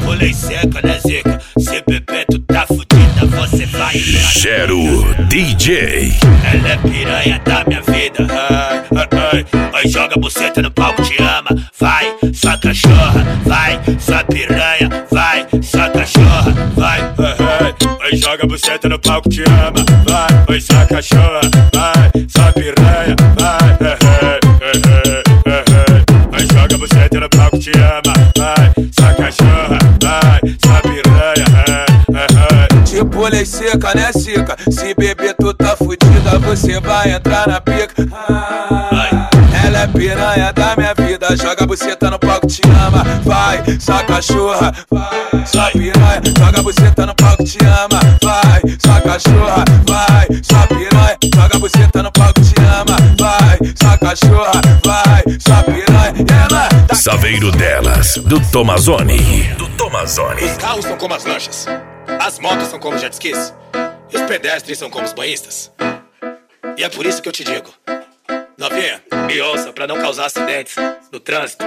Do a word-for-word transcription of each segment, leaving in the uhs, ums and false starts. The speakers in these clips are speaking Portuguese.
pulei seca, né zica? Se beber tu tá fudida, você vai. Gero D J. Ela é piranha da minha vida. Ai, ai, ai. Ai, joga buceta no palco, te ama. Vai, sua cachorra. Vai, sua piranha. Vai, sua cachorra. Vai, ai, ai. Ai, joga buceta no palco, te ama. Vai, vai, sua cachorra. Vai, sua piranha. Vai, ai, ai, ai, ai, ai. Ai, joga buceta no palco, te ama. Vai, sua cachorra. Vai, sua piranha. Ai, ai, ai. Te pulei seca, né zica? Se beber tu tá fudida, você vai entrar na pica. Ai. Ela é piranha da minha vida, joga buceta no palco, te ama. Vai, sua cachorra. Vai, sua piranha. Joga buceta no palco, te ama. Vai, sua cachorra. Vai, sua piranha. Joga buceta no palco, te ama. Vai, sua cachorra. Vai, sua piranha. Ela tá... Saveiro delas, do Tomazoni. Do Tomazoni. Os carros são como as lanchas, as motos são como jet skis, e os pedestres são como os banhistas. E é por isso que eu te digo, novinha, me ouça pra não causar acidentes no trânsito.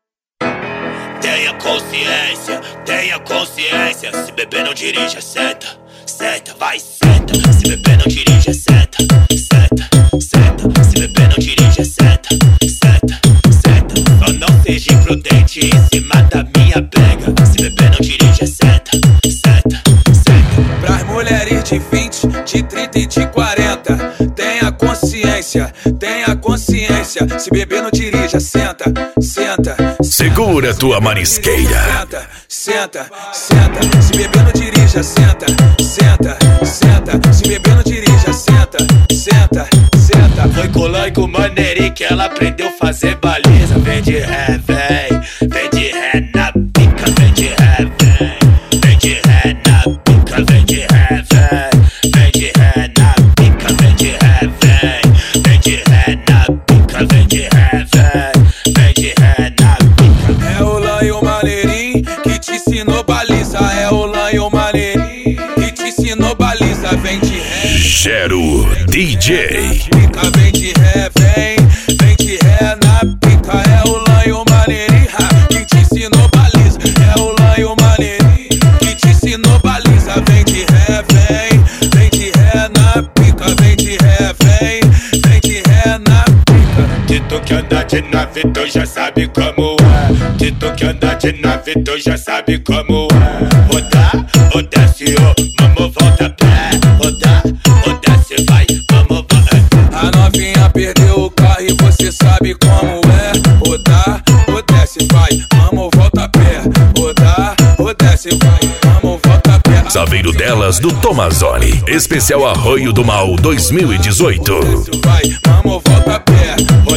Tenha consciência, tenha consciência. Se beber não dirige, senta, senta, vai, senta. Se beber não dirige, senta, senta, senta. Se beber não dirige, senta, senta, senta. Só não seja imprudente em cima da minha pega. Se beber não dirige, senta, senta, senta. Pras mulheres de vinte, de trinta e de quarenta, tenha consciência, tenha consciência. Se beber não dirija, senta, senta. Segura tua marisqueira. Senta, senta, senta. Se beber não dirija, senta, senta, senta. Se beber não dirija, senta, senta, senta. Foi com o Lan e com o Maneri que ela aprendeu a fazer baliza. Vem de ré, vem, vem de ré na pica. Vem de ré, vem, vem de ré na pica. Vem de ré, vem, vem de ré na pica. Vem de ré, vem, vem de ré na pica. Vem de ré, vem, vem de ré na pica. É o Lan e o Maneri que te ensinou baliza. É o Lan e o Maneri que te ensinou baliza. Vem de ré, Gero D J. pica, vem de ré, vem, vem de ré na pica. É o Lan e o Maneri que te ensinou baliza. É o Lan e o Maneri que te ensinou baliza. Vem de ré, vem, vem de ré na pica. Vem de ré, vem, vem de ré na pica. De tu que anda de nave, tu já sabe como é. De tu que anda de nave, tu já sabe como é. Rodar, ou desce, ou vamos volta pé. Rodar, ou desce, vai, vamos volta. A novinha perdeu o carro e você sabe como é. Rodar, ou desce, vai, vamos volta pé. Rodar, ou desce, vai, vamos volta pé. Saveiro delas, do Tomazoni. Especial Arroio do Mal dois mil e dezoito. Vai, vamos volta pé.